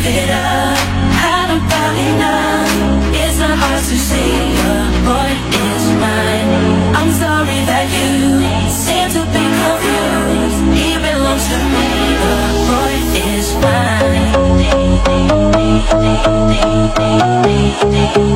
it up. Hadn't found enough. It's not hard to see the boy is mine. I'm sorry that you seem to be confused. He belongs to me. The boy is mine.